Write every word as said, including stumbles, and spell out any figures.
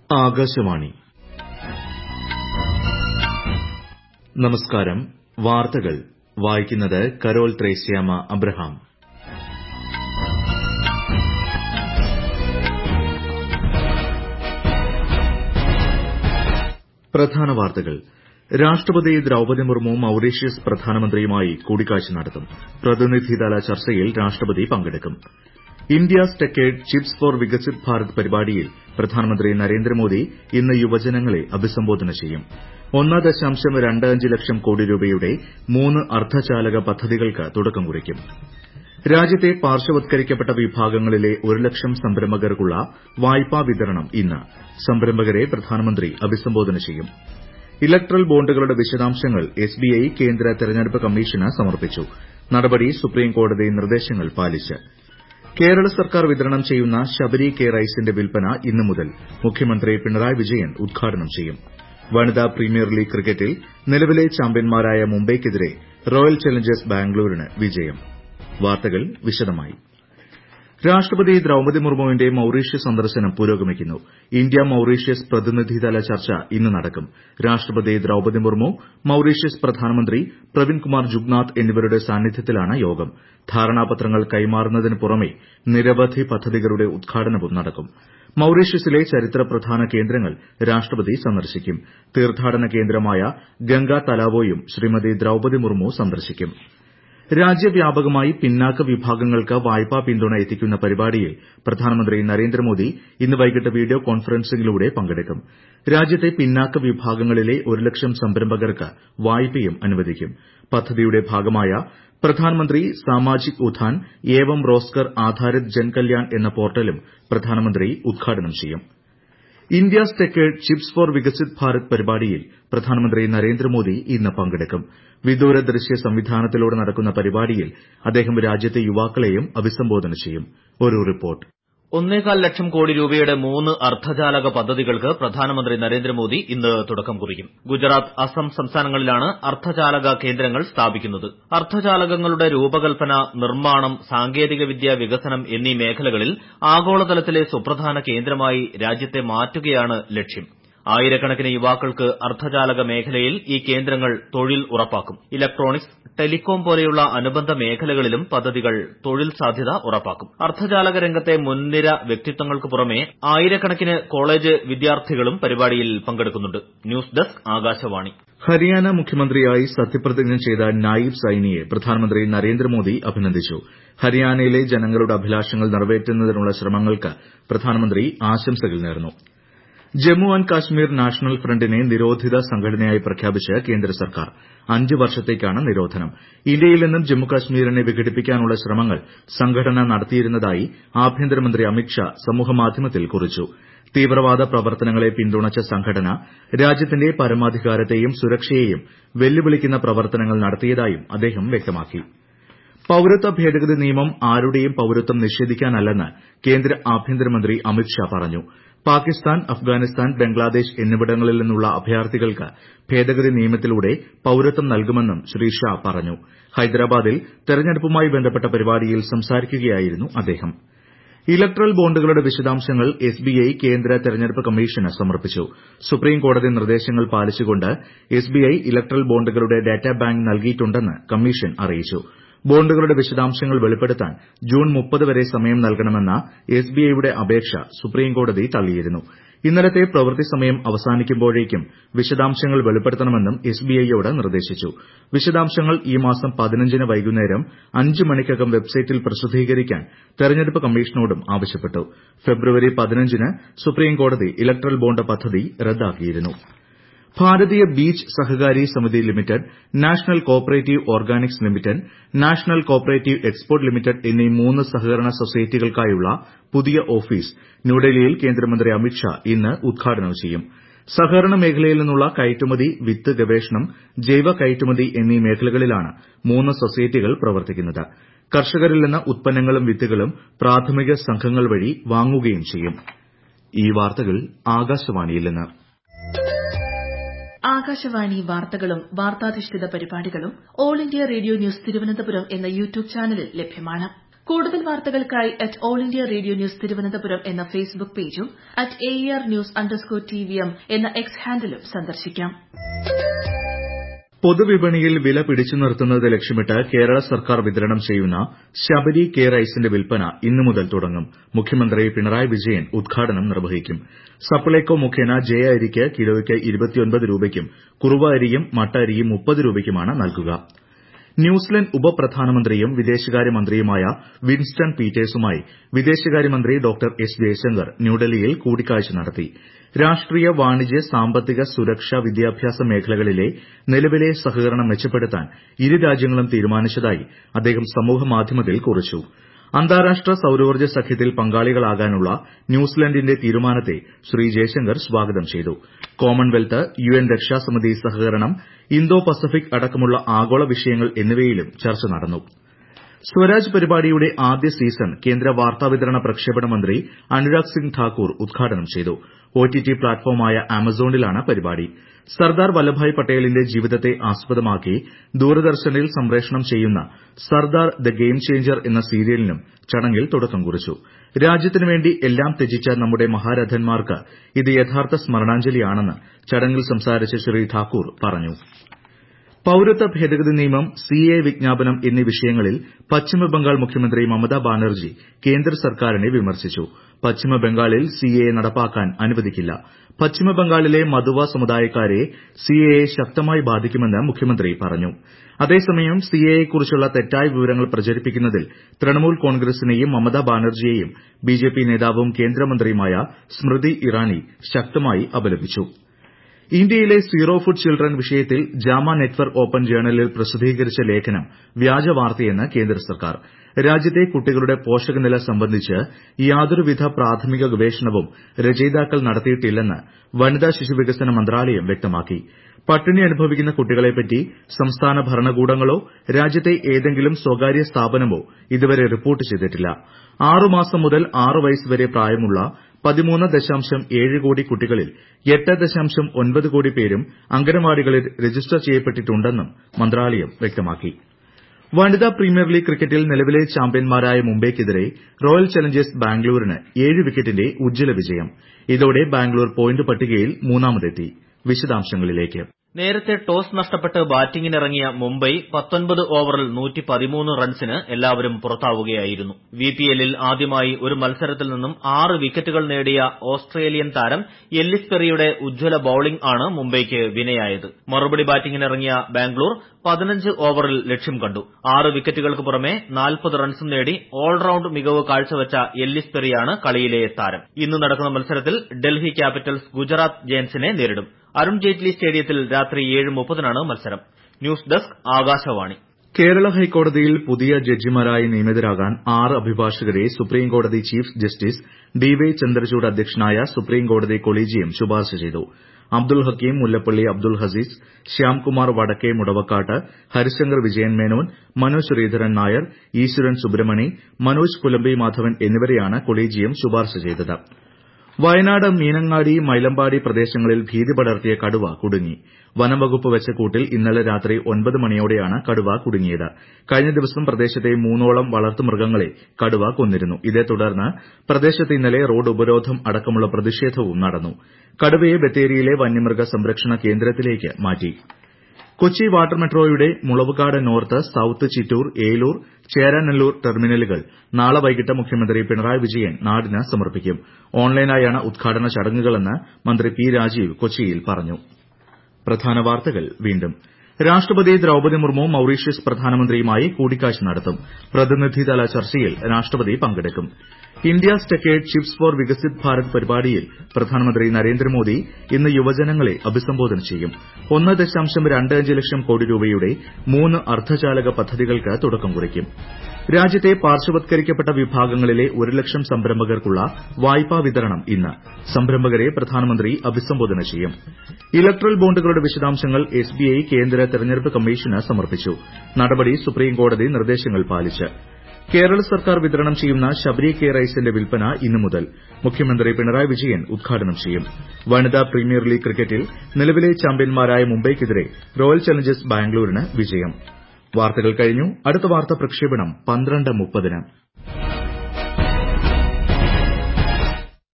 ആകാശവാണി. നമസ്കാരം. വാർത്തകൾ വായിക്കുന്നത് കരോൾ ത്രേസ്യാമ അബ്രഹാം. പ്രധാന വാർത്തകൾ. രാഷ്ട്രപതി ദ്രൌപദി മുർമു മൌറീഷ്യസ് പ്രധാനമന്ത്രിയുമായി കൂടിക്കാഴ്ച നടത്തും. പ്രതിനിധിതല ചർച്ചയിൽ രാഷ്ട്രപതി പങ്കെടുക്കും. India's techade chips for Viksit Bharat പരിപാടിയിൽ പ്രധാനമന്ത്രി നരേന്ദ്രമോദി ഇന്ന് യുവജനങ്ങളെ അഭിസംബോധന ചെയ്യും. ഒന്ന് ദശാംശം രണ്ട് അഞ്ച് ലക്ഷം കോടി രൂപയുടെ മൂന്ന് അർദ്ധചാലക പദ്ധതികൾക്ക് തുടക്കം കുറിക്കും. രാജ്യത്തെ പാർശ്വവത്കരിക്കപ്പെട്ട വിഭാഗങ്ങളിലെ ഒരു ലക്ഷം സംരംഭകർക്കുള്ള വായ്പാ വിതരണം ഇന്ന്. സംരംഭകരെ പ്രധാനമന്ത്രി അഭിസംബോധന ചെയ്യും. ഇലക്ട്രൽ ബോണ്ടുകളുടെ വിശദാംശങ്ങൾ എസ്ബിഐ കേന്ദ്ര തെരഞ്ഞെടുപ്പ് കമ്മീഷന് സമർപ്പിച്ചു. നടപടി സുപ്രീംകോടതി നിർദ്ദേശങ്ങൾ പാലിച്ച്. കേരള സർക്കാർ വിതരണം ചെയ്യുന്ന ശബരി കെ റൈസിന്റെ വിൽപ്പന ഇന്നു മുതൽ മുഖ്യമന്ത്രി പിണറായി വിജയൻ ഉദ്ഘാടനം ചെയ്യും. വനിതാ പ്രീമിയർ ലീഗ് ക്രിക്കറ്റിൽ നിലവിലെ ചാമ്പ്യന്മാരായ മുംബൈയ്ക്കെതിരെ റോയൽ ചലഞ്ചേഴ്സ് ബാംഗ്ലൂരിന് വിജയം. വാർത്തകൾ വിശദമായി. രാഷ്ട്രപതി ദ്രൌപദി മുർമുവിന്റെ മൌറീഷ്യസ് സന്ദർശനം പുരോഗമിക്കുന്നു. ഇന്ത്യ മൌറീഷ്യസ് പ്രതിനിധിതല ചർച്ച ഇന്ന് നടക്കും. രാഷ്ട്രപതി ദ്രൌപദി മുർമു, മൌറീഷ്യസ് പ്രധാനമന്ത്രി പ്രവിന്ദ് കുമാർ ജുഗ്നാഥ് എന്നിവരുടെ സാന്നിധ്യത്തിലാണ് യോഗം. ധാരണാപത്രങ്ങൾ കൈമാറുന്നതിന് പുറമെ നിരവധി പദ്ധതികളുടെ ഉദ്ഘാടനവും നടക്കും. മൌറീഷ്യസിലെ ചരിത്ര പ്രധാന കേന്ദ്രങ്ങൾ രാഷ്ട്രപതി സന്ദർശിക്കും. തീർത്ഥാടന കേന്ദ്രമായ ഗംഗാ തലാവോയും ശ്രീമതി ദ്രൌപദി മുർമു സന്ദർശിക്കും. രാജ്യവ്യാപകമായി പിന്നാക്ക വിഭാഗങ്ങൾക്ക് വായ്പാ പിന്തുണ എത്തിക്കുന്ന പരിപാടിയിൽ പ്രധാനമന്ത്രി നരേന്ദ്രമോദി ഇന്ന് വൈകിട്ട് വീഡിയോ കോൺഫറൻസിംഗിലൂടെ പങ്കെടുക്കും. രാജ്യത്തെ പിന്നാക്ക വിഭാഗങ്ങളിലെ ഒരു ലക്ഷം സംരംഭകർക്ക് വായ്പയും അനുവദിക്കും. പദ്ധതിയുടെ ഭാഗമായ പ്രധാൻമന്ത്രി സാമാജിക് ഉത്ഥാൻ ഏവം റോസ്ഗർ ആധാരിത് ജൻകല്യാൺ എന്ന പോർട്ടലും പ്രധാനമന്ത്രി ഉദ്ഘാടനം ചെയ്യും. India's techade chips for Viksit Bharat പരിപാടിയിൽ പ്രധാനമന്ത്രി നരേന്ദ്രമോദി ഇന്ന് പങ്കെടുക്കും. വിദൂര ദൃശ്യ സംവിധാനത്തിലൂടെ നടക്കുന്ന പരിപാടിയിൽ അദ്ദേഹം രാജ്യത്തെ യുവാക്കളെയും അഭിസംബോധന ചെയ്യും. ഒരു റിപ്പോർട്ട്. ഒന്നേകാൽ ലക്ഷം കോടി രൂപയുടെ മൂന്ന് അർദ്ധചാലക പദ്ധതികൾക്ക് പ്രധാനമന്ത്രി നരേന്ദ്രമോദി ഇന്ന് തുടക്കം കുറിക്കും. ഗുജറാത്ത്, അസം സംസ്ഥാനങ്ങളിലാണ് അർദ്ധചാലക കേന്ദ്രങ്ങൾ സ്ഥാപിക്കുന്നത്. അർദ്ധചാലകങ്ങളുടെ രൂപകൽപ്പന, നിർമ്മാണം, സാങ്കേതികവിദ്യ വികസനം എന്നീ മേഖലകളിൽ ആഗോളതലത്തിലെ സുപ്രധാന കേന്ദ്രമായി രാജ്യത്തെ മാറ്റുകയാണ് ലക്ഷ്യം. ആയിരക്കണക്കിന് യുവാക്കൾക്ക് അർദ്ധചാലക മേഖലയിൽ ഈ കേന്ദ്രങ്ങൾ തൊഴിൽ ഉറപ്പാക്കും. ഇലക്ട്രോണിക്സ്, ടെലികോം പോലെയുള്ള അനുബന്ധ മേഖലകളിലും പദ്ധതികൾ തൊഴിൽ സാധ്യത ഉറപ്പാക്കും. അർദ്ധചാലക രംഗത്തെ മുൻനിര വ്യക്തിത്വങ്ങൾക്ക് പുറമെ ആയിരക്കണക്കിന് കോളേജ് വിദ്യാർത്ഥികളും പരിപാടിയിൽ പങ്കെടുക്കുന്നുണ്ട്. News desk Akashvani. ഹരിയാന മുഖ്യമന്ത്രിയായി സത്യപ്രതിജ്ഞ ചെയ്ത നായിബ് സൈനിയെ പ്രധാനമന്ത്രി നരേന്ദ്രമോദി അഭിനന്ദിച്ചു. ഹരിയാനയിലെ ജനങ്ങളുടെ അഭിലാഷങ്ങൾ നിറവേറ്റുന്നതിനുള്ള ശ്രമങ്ങൾക്ക് പ്രധാനമന്ത്രി ആശംസകൾ നേർന്നു. ജമ്മു ആന്റ് കാശ്മീർ നാഷണൽ ഫ്രണ്ടിനെ നിരോധിത സംഘടനയായി പ്രഖ്യാപിച്ച് കേന്ദ്ര സർക്കാർ. അഞ്ച് വർഷത്തേക്കാണ് നിരോധനം. ഇന്ത്യയിൽ നിന്നും ജമ്മുകാശ്മീരിനെ വിഘടിപ്പിക്കാനുള്ള ശ്രമങ്ങൾ സംഘടന നടത്തിയിരുന്നതായി ആഭ്യന്തരമന്ത്രി അമിത്ഷാ സമൂഹമാധ്യമത്തിൽ കുറിച്ചു. തീവ്രവാദ പ്രവർത്തനങ്ങളെ പിന്തുണച്ച സംഘടന രാജ്യത്തിന്റെ പരമാധികാരത്തെയും സുരക്ഷയെയും വെല്ലുവിളിക്കുന്ന പ്രവർത്തനങ്ങൾ നടത്തിയതായും അദ്ദേഹം വ്യക്തമാക്കി. പൌരത്വ ഭേദഗതി നിയമം ആരുടെയും പൌരത്വം നിഷേധിക്കാനല്ലെന്ന് കേന്ദ്ര ആഭ്യന്തരമന്ത്രി അമിത്ഷാ പറഞ്ഞു. പാകിസ്ഥാൻ, അഫ്ഗാനിസ്ഥാൻ, ബംഗ്ലാദേശ് എന്നിവിടങ്ങളിൽ നിന്നുള്ള അഭയാർത്ഥികൾക്ക് ഭേദഗതി നിയമത്തിലൂടെ പൌരത്വം നൽകുമെന്നും ശ്രീ ഷാ പറഞ്ഞു. ഹൈദരാബാദിൽ തെരഞ്ഞെടുപ്പുമായി ബന്ധപ്പെട്ട പരിപാടിയിൽ സംസാരിക്കുകയായിരുന്നു അദ്ദേഹം. ഇലക്ട്രൽ ബോണ്ടുകളുടെ വിശദാംശങ്ങൾ എസ്ബിഐ കേന്ദ്ര തെരഞ്ഞെടുപ്പ് കമ്മീഷന് സമർപ്പിച്ചു. സുപ്രീംകോടതി നിർദ്ദേശങ്ങൾ പാലിച്ചുകൊണ്ട് എസ്ബിഐ ഇലക്ട്രൽ ബോണ്ടുകളുടെ ഡാറ്റാ ബാങ്ക് നൽകിയിട്ടുണ്ടെന്ന് കമ്മീഷൻ അറിയിച്ചു. ബോണ്ടുകളുടെ വിശദാംശങ്ങൾ വെളിപ്പെടുത്താൻ ജൂൺ മുപ്പത് വരെ സമയം നൽകണമെന്ന എസ്ബിഐയുടെ അപേക്ഷ സുപ്രീംകോടതി തള്ളിയിരുന്നു. ഇന്നലത്തെ പ്രവൃത്തി സമയം അവസാനിക്കുമ്പോഴേക്കും വിശദാംശങ്ങൾ വെളിപ്പെടുത്തണമെന്നും എസ്ബിഐയോട് നിർദ്ദേശിച്ചു. വിശദാംശങ്ങൾ ഈ മാസം പതിനഞ്ചിന് വൈകുന്നേരം അഞ്ച് മണിക്കകം വെബ്സൈറ്റിൽ പ്രസിദ്ധീകരിക്കാൻ തെരഞ്ഞെടുപ്പ് കമ്മീഷനോടും ആവശ്യപ്പെട്ടു. ഫെബ്രുവരി പതിനഞ്ചിന് സുപ്രീംകോടതി ഇലക്ട്രൽ ബോണ്ട് പദ്ധതി റദ്ദാക്കിയിരുന്നു. ഭാരതീയ Beej Sahakari Samiti limited, national cooperative organics limited, national cooperative export limited എന്നീ മൂന്ന് സഹകരണ സൊസൈറ്റികൾക്കായുള്ള പുതിയ ഓഫീസ് ന്യൂഡൽഹിയിൽ കേന്ദ്രമന്ത്രി അമിത്ഷാ ഇന്ന് ഉദ്ഘാടനം ചെയ്യും. സഹകരണ മേഖലയിൽ നിന്നുള്ള കയറ്റുമതി, വിത്ത് ഗവേഷണം, ജൈവ കയറ്റുമതി എന്നീ മേഖലകളിലാണ് മൂന്ന് സൊസൈറ്റികൾ പ്രവർത്തിക്കുന്നത്. കർഷകരിൽ നിന്ന് ഉത്പന്നങ്ങളും വിത്തുകളും പ്രാഥമിക സംഘങ്ങൾ വഴി വാങ്ങുകയും ചെയ്യും. ഈ വാർത്തകൾ ആകാശവാണിയിൽ നിന്ന്. ആകാശവാണി വാർത്തകളും വാർത്താധിഷ്ഠിത പരിപാടികളും All India Radio News Thiruvananthapuram എന്ന യൂട്യൂബ് ചാനലിൽ ലഭ്യമാണ്. കൂടുതൽ വാർത്തകൾക്കായി at All India Radio News Thiruvananthapuram എന്ന ഫേസ്ബുക്ക് പേജും at A R news underscore T V M എന്ന എക്സ് ഹാൻഡിലും സന്ദർശിക്കാം. പൊതുവിപണിയിൽ വില പിടിച്ചു നിർത്തുന്നത് ലക്ഷ്യമിട്ട് കേരള സർക്കാർ വിതരണം ചെയ്യുന്ന ശബരി കെ റൈസിന്റെ വിൽപ്പന ഇന്നു മുതൽ തുടങ്ങും. മുഖ്യമന്ത്രി പിണറായി വിജയൻ ഉദ്ഘാടനം നിർവഹിക്കും. സപ്ലൈകോ മുഖേന ജയ അരിക്ക് കിലോയ്ക്ക് ഇരുപത്തിയൊൻപത് രൂപയ്ക്കും കുറുവ അരിയും മട്ട അരിയും മുപ്പത് രൂപയ്ക്കുമാണ് നൽകുക. ന്യൂസിലൻഡ് ഉപപ്രധാനമന്ത്രിയും വിദേശകാര്യമന്ത്രിയുമായ വിൻസ്റ്റൺ പീറ്റേഴ്സുമായി വിദേശകാര്യമന്ത്രി ഡോക്ടർ എസ് ജയശങ്കർ ന്യൂഡൽഹിയിൽ കൂടിക്കാഴ്ച നടത്തി. രാഷ്ട്രീയ, വാണിജ്യ, സാമ്പത്തിക, സുരക്ഷ, വിദ്യാഭ്യാസ മേഖലകളിലെ നിലവിലെ സഹകരണം മെച്ചപ്പെടുത്താൻ ഇരു രാജ്യങ്ങളും തീരുമാനിച്ചതായി അദ്ദേഹം സമൂഹമാധ്യമത്തിൽ കുറിച്ചു. അന്താരാഷ്ട്ര സൌരോർജ്ജ സഖ്യത്തിൽ പങ്കാളികളാകാനുള്ള ന്യൂസിലൻഡിന്റെ തീരുമാനത്തെ ശ്രീ ജയശങ്കർ സ്വാഗതം ചെയ്തു. കോമൺവെൽത്ത്, യു എൻ രക്ഷാസമിതി സഹകരണം, ഇന്തോ പസഫിക് അടക്കമുള്ള ആഗോള വിഷയങ്ങൾ എന്നിവയിലും ചർച്ച നടന്നു. സ്വരാജ് പരിപാടിയുടെ ആദ്യ സീസൺ കേന്ദ്ര വാർത്താവിതരണ പ്രക്ഷേപണ മന്ത്രി അനുരാഗ് സിംഗ് ഠാക്കൂർ ഉദ്ഘാടനം ചെയ്തു. ഒടിടി പ്ലാറ്റ്ഫോമായ ആമസോണിലാണ് പരിപാടി. സർദാർ വല്ലഭായ് പട്ടേലിന്റെ ജീവിതത്തെ ആസ്പദമാക്കി ദൂരദർശനിൽ സംപ്രേഷണം ചെയ്യുന്ന സർദാർ ദ ഗെയിം ചേഞ്ചർ എന്ന സീരിയലിനും ചടങ്ങിൽ തുടക്കം കുറിച്ചു. രാജ്യത്തിനുവേണ്ടി എല്ലാം ത്യജിച്ച നമ്മുടെ മഹാരഥന്മാർക്ക് ഇത് യഥാർത്ഥ സ്മരണാഞ്ജലിയാണെന്ന് ചടങ്ങിൽ സംസാരിച്ച ശ്രീ ഠാക്കൂർ പറഞ്ഞു. പൌരത്വ ഭേദഗതി നിയമം, സിഎഎ വിജ്ഞാപനം എന്നീ വിഷയങ്ങളിൽ പശ്ചിമബംഗാൾ മുഖ്യമന്ത്രി മമതാ ബാനർജി കേന്ദ്ര സർക്കാരിനെ വിമർശിച്ചു. പശ്ചിമബംഗാളിൽ സിഎഎ നടപ്പാക്കാൻ അനുവദിക്കില്ല. പശ്ചിമബംഗാളിലെ മതുവ സമുദായക്കാരെ സിഎഎ ശക്തമായി ബാധിക്കുമെന്ന് മുഖ്യമന്ത്രി പറഞ്ഞു. അതേസമയം സിഎഎയെക്കുറിച്ചുള്ള തെറ്റായ വിവരങ്ങൾ പ്രചരിപ്പിക്കുന്നതിൽ തൃണമൂൽ കോൺഗ്രസിനെയും മമതാ ബാനർജിയെയും ബിജെപി നേതാവും കേന്ദ്രമന്ത്രിയുമായ സ്മൃതി ഇറാനി ശക്തമായി അപലപിച്ചു. ഇന്ത്യയിലെ സീറോ ഫുഡ് ചിൽഡ്രൻ വിഷയത്തിൽ ജാമ നെറ്റ്വർക്ക് ഓപ്പൺ ജേണലിൽ പ്രസിദ്ധീകരിച്ച ലേഖനം വ്യാജവാർത്തയെന്ന് കേന്ദ്ര സർക്കാർ. രാജ്യത്തെ കുട്ടികളുടെ പോഷകനില സംബന്ധിച്ച് യാതൊരുവിധ പ്രാഥമിക ഗവേഷണവും രചയിതാക്കൾ നടത്തിയിട്ടില്ലെന്ന് വനിതാ ശിശുവികസന മന്ത്രാലയം വ്യക്തമാക്കി. പട്ടിണി അനുഭവിക്കുന്ന കുട്ടികളെപ്പറ്റി സംസ്ഥാന ഭരണകൂടങ്ങളോ രാജ്യത്തെ ഏതെങ്കിലും സ്വകാര്യ സ്ഥാപനമോ ഇതുവരെ റിപ്പോർട്ട് ചെയ്തിട്ടില്ല. ആറുമാസം മുതൽ ആറ് വയസ്സ് വരെ പ്രായമുള്ള പതിമൂന്ന് ദശാംശം ഏഴ് കോടി കുട്ടികളിൽ എട്ട് ദശാംശം ഒൻപത് കോടി പേരും അംഗനവാടികളിൽ രജിസ്റ്റർ ചെയ്യപ്പെട്ടിട്ടുണ്ടെന്നും മന്ത്രാലയം വ്യക്തമാക്കി. വനിതാ പ്രീമിയർ ലീഗ് ക്രിക്കറ്റിൽ നിലവിലെ ചാമ്പ്യന്മാരായ മുംബൈയ്ക്കെതിരെ റോയൽ ചലഞ്ചേഴ്സ് ബാംഗ്ലൂരിന് ഏഴ് വിക്കറ്റിന്റെ ഉജ്ജ്വല വിജയം. ഇതോടെ ബാംഗ്ലൂർ പോയിന്റ് പട്ടികയിൽ മൂന്നാമതെത്തി. വിശദാംശങ്ങളിലേക്ക്. നേരത്തെ ടോസ് നഷ്ടപ്പെട്ട് ബാറ്റിംഗിനിറങ്ങിയ മുംബൈ പത്തൊൻപത് ഓവറിൽ നൂറ്റി പതിമൂന്ന് റൺസിന് എല്ലാവരും പുറത്താവുകയായിരുന്നു. വിപിഎല്ലിൽ ആദ്യമായി ഒരു മത്സരത്തിൽ നിന്നും ആറ് വിക്കറ്റുകൾ നേടിയ ഓസ്ട്രേലിയൻ താരം എല്ലിസ് പെറിയുടെ ഉജ്ജ്വല ബൌളിംഗ് ആണ് മുംബൈയ്ക്ക് വിനയായത്. മറുപടി ബാറ്റിംഗിനിറങ്ങിയ ബാംഗ്ലൂർ പതിനഞ്ച് ഓവറിൽ ലക്ഷ്യം കണ്ടു. ആറ് വിക്കറ്റുകൾക്ക് പുറമെ നാൽപ്പത് റൺസും നേടി ഓൾറൌണ്ട് മികവ് കാഴ്ചവച്ച എല്ലിസ് പെറിയാണ് കളിയിലെ താരം. ഇന്ന് നടക്കുന്ന മത്സരത്തിൽ ഡൽഹി ക്യാപിറ്റൽസ് ഗുജറാത്ത് ജയന്റ്സിനെ നേരിടും. അരുൺ ജെയ്റ്റ്ലി സ്റ്റേഡിയത്തിൽ രാത്രി ഏഴ് മുപ്പതിനാണ് മത്സരം. News desk Akashvani. കേരള ഹൈക്കോടതിയിൽ പുതിയ ജഡ്ജിമാരായി നിയമിതരാകാൻ ആറ് അഭിഭാഷകരെ സുപ്രീംകോടതി chief justice D Y Chandrachud അധ്യക്ഷനായ സുപ്രീംകോടതി കൊളീജിയം ശുപാർശ ചെയ്തു. അബ്ദുൾ ഹക്കീം, മുല്ലപ്പള്ളി അബ്ദുൾ ഹസീസ്, ശ്യാംകുമാർ വടക്കേ മുടവക്കാട്ട്, ഹരിശങ്കർ വിജയൻ മേനോൻ, മനോജ് ശ്രീധരൻ നായർ, ഈശ്വരൻ സുബ്രഹ്മണി, മനോജ് പുലമ്പി മാധവൻ എന്നിവരെയാണ് കൊളീജിയം ശുപാർശ ചെയ്തത്. വയനാട് മീനങ്ങാടി, മൈലമ്പാടി പ്രദേശങ്ങളിൽ ഭീതി പടർത്തിയ കടുവ കുടുങ്ങി. വനംവകുപ്പ് വെച്ച കൂട്ടിൽ ഇന്നലെ രാത്രി ഒൻപത് മണിയോടെയാണ് കടുവ കുടുങ്ങിയത്. കഴിഞ്ഞ ദിവസം പ്രദേശത്തെ മൂന്നോളം വളർത്തുമൃഗങ്ങളെ കടുവ കൊന്നിരുന്നു. ഇതേ തുടർന്ന് പ്രദേശത്ത് ഇന്നലെ റോഡ് ഉപരോധം അടക്കമുള്ള പ്രതിഷേധവും നടന്നു. കടുവയെ ബത്തേരിയിലെ വന്യമൃഗ സംരക്ഷണ കേന്ദ്രത്തിലേക്ക് മാറ്റി. കൊച്ചി വാട്ടർ മെട്രോയുടെ മുളവുകാട് നോർത്ത്, സൌത്ത്, ചിറ്റൂർ, ഏലൂർ, ചേരാനെല്ലൂർ ടെർമിനലുകൾ നാളെ വൈകിട്ട് മുഖ്യമന്ത്രി പിണറായി വിജയൻ നാടിന് സമർപ്പിക്കും. ഓൺലൈനായാണ് ഉദ്ഘാടന ചടങ്ങുകളെന്ന് മന്ത്രി പി രാജീവ് കൊച്ചിയിൽ പറഞ്ഞു. പ്രധാന വാർത്തകൾ വീണ്ടും. രാഷ്ട്രപതി ദ്രൌപദി മുർമു മൌറീഷ്യസ് പ്രധാനമന്ത്രിയുമായി കൂടിക്കാഴ്ച നടത്തും. പ്രതിനിധിതല ചർച്ചയിൽ രാഷ്ട്രപതി പങ്കെടുക്കും. India's techade chips for Viksit Bharat പരിപാടിയിൽ പ്രധാനമന്ത്രി നരേന്ദ്രമോദി ഇന്ന് യുവജനങ്ങളെ അഭിസംബോധന ചെയ്യും. ഒന്ന് ദശാംശം രണ്ട് അഞ്ച് ലക്ഷം കോടി രൂപയുടെ മൂന്ന് അർദ്ധചാലക പദ്ധതികൾക്ക് തുടക്കം കുറിക്കും. രാജ്യത്തെ പാർശ്വവത്കരിക്കപ്പെട്ട വിഭാഗങ്ങളിലെ ഒരു ലക്ഷം സംരംഭകർക്കുള്ള വായ്പാ വിതരണം ഇന്ന്. സംരംഭകരെ പ്രധാനമന്ത്രി അഭിസംബോധന ചെയ്യും. ഇലക്ട്രൽ ബോണ്ടുകളുടെ വിശദാംശങ്ങൾ എസ്ബിഐ കേന്ദ്ര തെരഞ്ഞെടുപ്പ് കമ്മീഷന് സമർപ്പിച്ചു. നടപടി സുപ്രീംകോടതി നിർദ്ദേശങ്ങൾ പാലിച്ച്. കേരള സർക്കാർ വിതരണം ചെയ്യുന്ന ശബരി കെ റൈസിന്റെ വിൽപ്പന ഇന്നു മുതൽ. മുഖ്യമന്ത്രി പിണറായി വിജയൻ ഉദ്ഘാടനം ചെയ്യും. വനിതാ പ്രീമിയർ ലീഗ് ക്രിക്കറ്റിൽ നിലവിലെ ചാമ്പ്യന്മാരായ മുംബൈയ്ക്കെതിരെ റോയൽ ചലഞ്ചേഴ്സ് ബാംഗ്ലൂരിന് വിജയം. വാർത്തകൾ കഴിഞ്ഞു. അടുത്ത വാർത്താ പ്രക്ഷേപണം പന്ത്രണ്ട് മുപ്പതിന്.